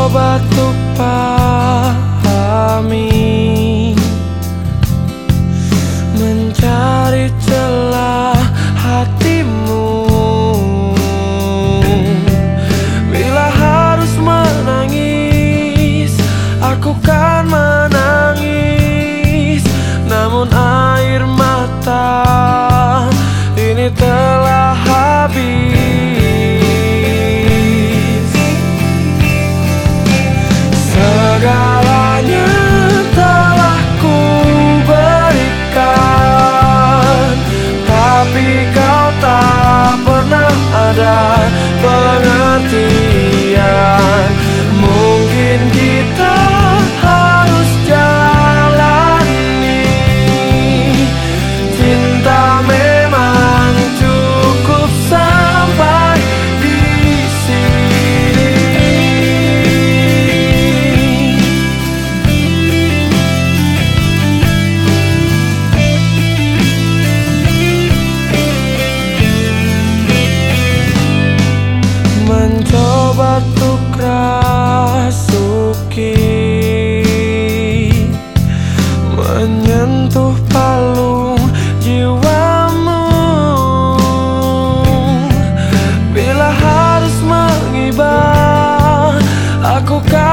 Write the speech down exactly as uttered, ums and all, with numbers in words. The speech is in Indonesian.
mencoba untuk pahami, mencari celah hatimu. Bila harus menangis, aku kan menangis. Namun air mata ini telah habis. Segalanya telah ku berikan, tapi kau tak pernah ada pengertian. Mungkin kita harus jalani, cinta memang cukup sampai di sini. Mencoba untuk rasuki, menyentuh palung jiwamu. Bila harus mengibah, aku kan